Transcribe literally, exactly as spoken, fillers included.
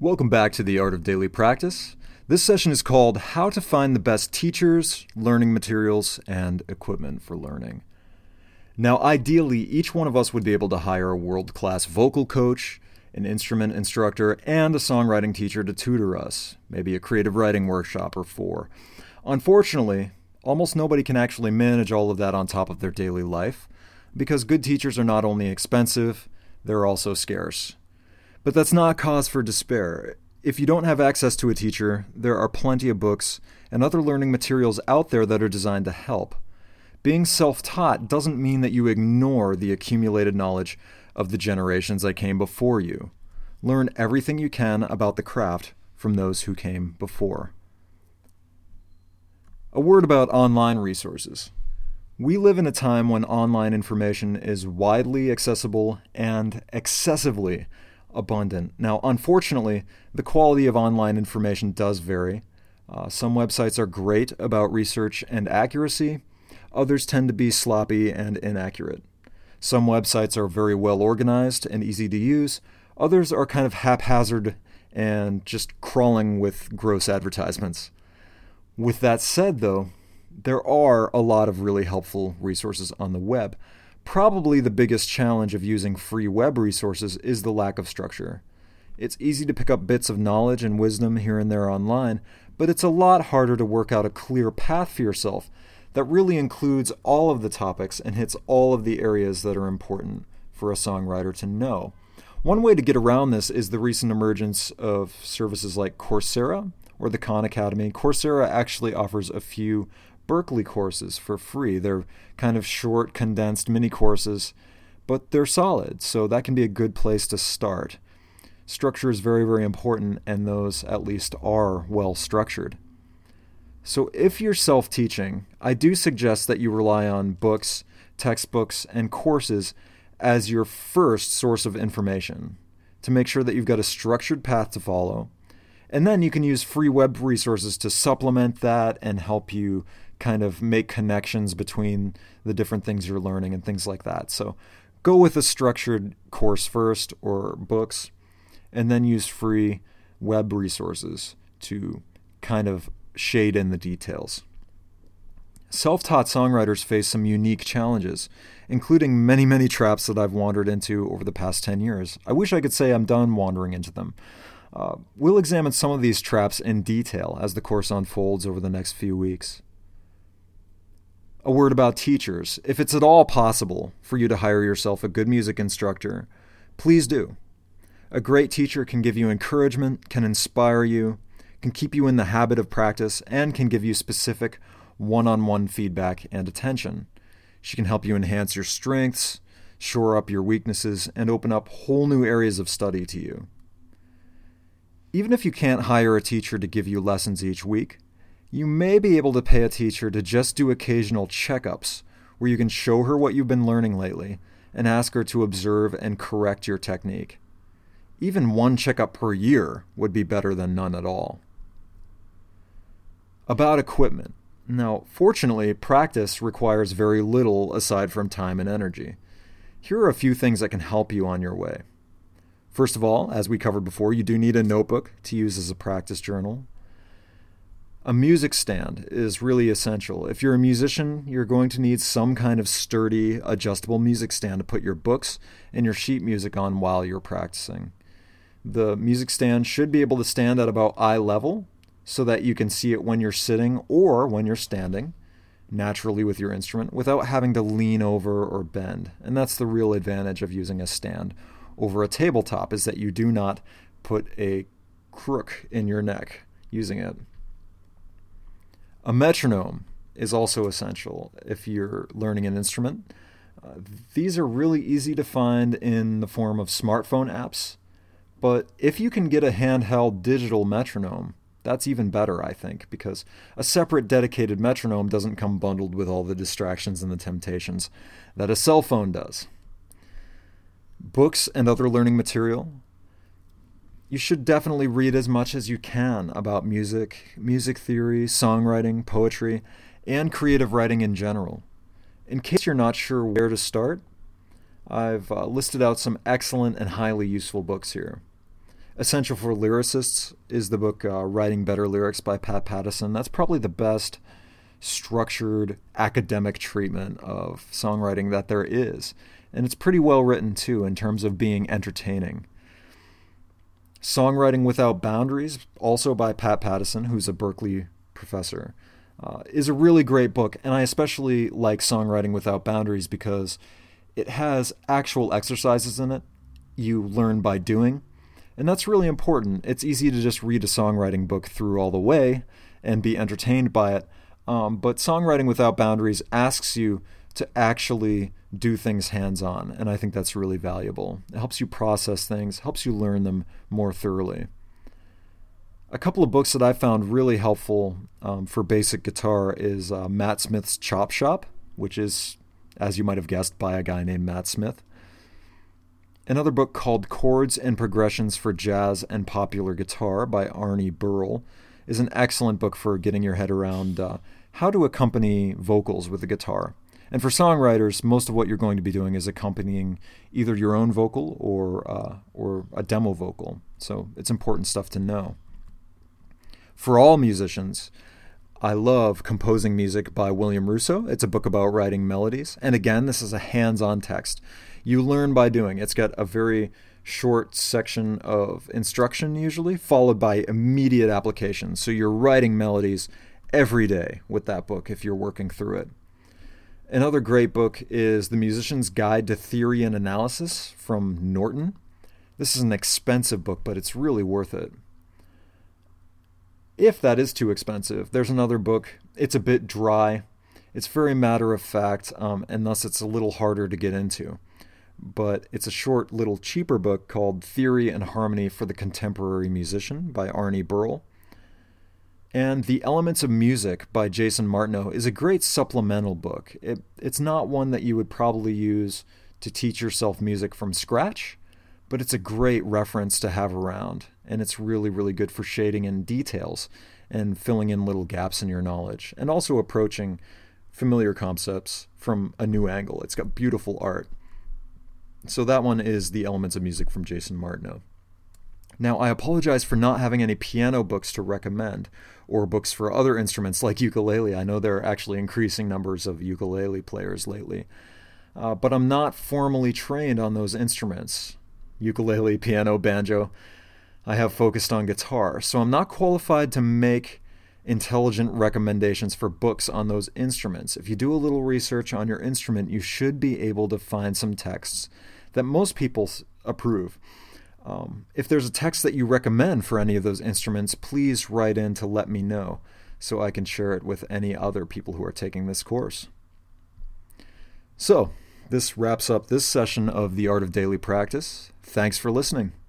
Welcome back to the Art of Daily Practice. This session is called How to Find the Best Teachers, Learning Materials, and Equipment for Learning. Now, ideally, each one of us would be able to hire a world-class vocal coach, an instrument instructor, and a songwriting teacher to tutor us, maybe a creative writing workshop or four. Unfortunately, almost nobody can actually manage all of that on top of their daily life, because good teachers are not only expensive, they're also scarce. But that's not cause for despair. If you don't have access to a teacher, there are plenty of books and other learning materials out there that are designed to help. Being self-taught doesn't mean that you ignore the accumulated knowledge of the generations that came before you. Learn everything you can about the craft from those who came before. A word about online resources. We live in a time when online information is widely accessible and excessively abundant. Now, unfortunately, the quality of online information does vary. Uh, some websites are great about research and accuracy. Others tend to be sloppy and inaccurate. Some websites are very well organized and easy to use. Others are kind of haphazard and just crawling with gross advertisements. With that said, though, there are a lot of really helpful resources on the web. Probably the biggest challenge of using free web resources is the lack of structure. It's easy to pick up bits of knowledge and wisdom here and there online, but it's a lot harder to work out a clear path for yourself that really includes all of the topics and hits all of the areas that are important for a songwriter to know. One way to get around this is the recent emergence of services like Coursera or the Khan Academy. Coursera actually offers a few Berklee courses for free. They're kind of short, condensed mini courses, but they're solid, so that can be a good place to start. Structure is very, very important, and those at least are well structured. So if you're self-teaching, I do suggest that you rely on books, textbooks, and courses as your first source of information to make sure that you've got a structured path to follow. And then you can use free web resources to supplement that and help you kind of make connections between the different things you're learning and things like that. So go with a structured course first or books, and then use free web resources to kind of shade in the details. Self-taught songwriters face some unique challenges, including many, many traps that I've wandered into over the past ten years. I wish I could say I'm done wandering into them. Uh, we'll examine some of these traps in detail as the course unfolds over the next few weeks. A word about teachers. If it's at all possible for you to hire yourself a good music instructor, please do. A great teacher can give you encouragement, can inspire you, can keep you in the habit of practice, and can give you specific one-on-one feedback and attention. She can help you enhance your strengths, shore up your weaknesses, and open up whole new areas of study to you. Even if you can't hire a teacher to give you lessons each week, you may be able to pay a teacher to just do occasional checkups where you can show her what you've been learning lately and ask her to observe and correct your technique. Even one checkup per year would be better than none at all. About equipment. Now, fortunately, practice requires very little aside from time and energy. Here are a few things that can help you on your way. First of all, as we covered before, you do need a notebook to use as a practice journal. A music stand is really essential. If you're a musician, you're going to need some kind of sturdy, adjustable music stand to put your books and your sheet music on while you're practicing. The music stand should be able to stand at about eye level so that you can see it when you're sitting or when you're standing naturally with your instrument without having to lean over or bend. And that's the real advantage of using a stand over a tabletop, is that you do not put a crook in your neck using it. A metronome is also essential if you're learning an instrument. Uh, these are really easy to find in the form of smartphone apps, but if you can get a handheld digital metronome, that's even better, I think, because a separate dedicated metronome doesn't come bundled with all the distractions and the temptations that a cell phone does. Books and other learning material. You should definitely read as much as you can about music, music theory, songwriting, poetry, and creative writing in general. In case you're not sure where to start, I've uh, listed out some excellent and highly useful books here. Essential for Lyricists is the book uh, Writing Better Lyrics by Pat Pattison. That's probably the best structured academic treatment of songwriting that there is. And it's pretty well written, too, in terms of being entertaining. Songwriting Without Boundaries, also by Pat Pattison, who's a Berkeley professor, uh, is a really great book. And I especially like Songwriting Without Boundaries because it has actual exercises in it you learn by doing. And that's really important. It's easy to just read a songwriting book through all the way and be entertained by it. Um, but Songwriting Without Boundaries asks you to actually do things hands-on, and I think that's really valuable. It helps you process things, helps you learn them more thoroughly. A couple of books that I found really helpful um, for basic guitar is uh, Matt Smith's Chop Shop, which is, as you might have guessed, by a guy named Matt Smith. Another book called Chords and Progressions for Jazz and Popular Guitar by Arnie Burrell is an excellent book for getting your head around uh, how to accompany vocals with the guitar. And for songwriters, most of what you're going to be doing is accompanying either your own vocal or uh, or a demo vocal. So it's important stuff to know. For all musicians, I love Composing Music by William Russo. It's a book about writing melodies. And again, this is a hands-on text. You learn by doing. It's got a very short section of instruction usually, followed by immediate application. So you're writing melodies every day with that book if you're working through it. Another great book is The Musician's Guide to Theory and Analysis from Norton. This is an expensive book, but it's really worth it. If that is too expensive, there's another book. It's a bit dry. It's very matter-of-fact, um, and thus it's a little harder to get into. But it's a short, little cheaper book called Theory and Harmony for the Contemporary Musician by Arnie Burrell. And The Elements of Music by Jason Martineau is a great supplemental book. It, it's not one that you would probably use to teach yourself music from scratch, but it's a great reference to have around. And it's really, really good for shading in details and filling in little gaps in your knowledge, and also approaching familiar concepts from a new angle. It's got beautiful art. So that one is The Elements of Music from Jason Martineau. Now, I apologize for not having any piano books to recommend, or books for other instruments like ukulele. I know there are actually increasing numbers of ukulele players lately. Uh, but I'm not formally trained on those instruments. Ukulele, piano, banjo. I have focused on guitar, so I'm not qualified to make intelligent recommendations for books on those instruments. If you do a little research on your instrument, you should be able to find some texts that most people approve. Um, if there's a text that you recommend for any of those instruments, please write in to let me know so I can share it with any other people who are taking this course. So, this wraps up this session of The Art of Daily Practice. Thanks for listening.